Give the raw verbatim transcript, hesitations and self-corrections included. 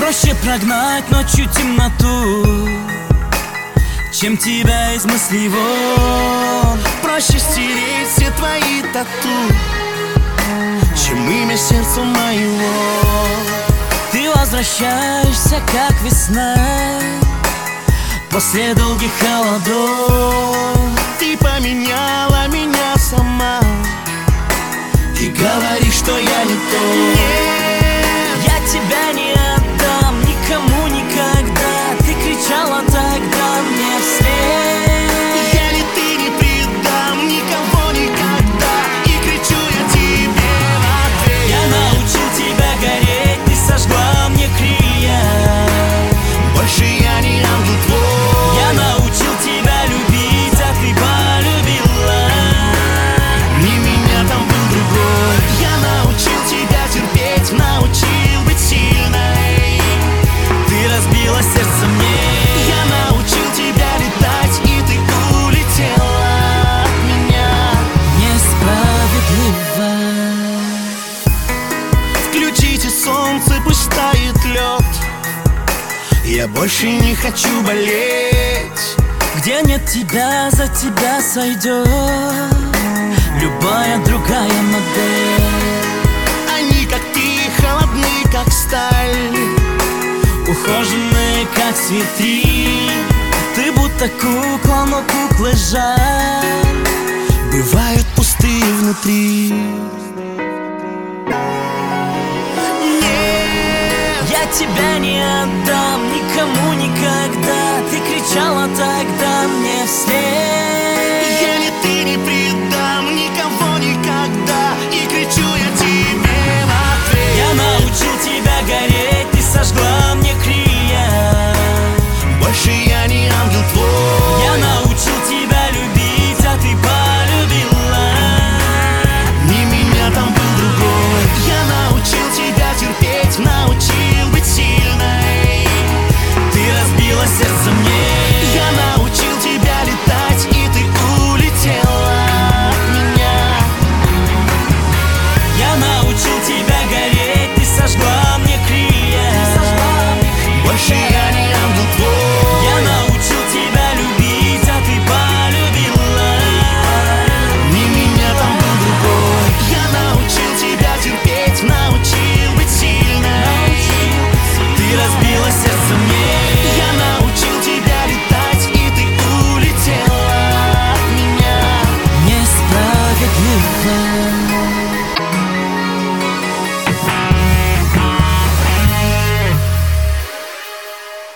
Проще прогнать ночью темноту, чем тебя из мыслей вон. Проще стереть все твои тату, чем имя сердца моего. Ты возвращаешься, как весна, после долгих холодов. Ты поменяла меня сама, Ты говоришь, что я не то. нет, Я тебя не отдам никому никогда. Ты кричала тогда мне вслед. я ли ты не предам никого никогда, и кричу я тебе в ответ. Я научил тебя гореть, ты сожгла мне крылья. Больше я не ангел твой. Я научил тебя любить, а ты полюбила. Не меня, там был другой. Я научил тебя терпеть, научил быть сильной. Ты разбила сердце мне. Я научил тебя летать, и ты улетела от меня. Несправедливо. Включите солнце, пусть тает лед. Я больше не хочу болеть. Где нет тебя, за тебя сойдет любая другая модель. Они, как ты, холодны, как сталь, Ухоженные, как цветы. Ты будто кукла, но куклы жаль. бывают пустые внутри. Нет, Я тебя не отдам никому никогда. Ты кричала тогда мне вслед.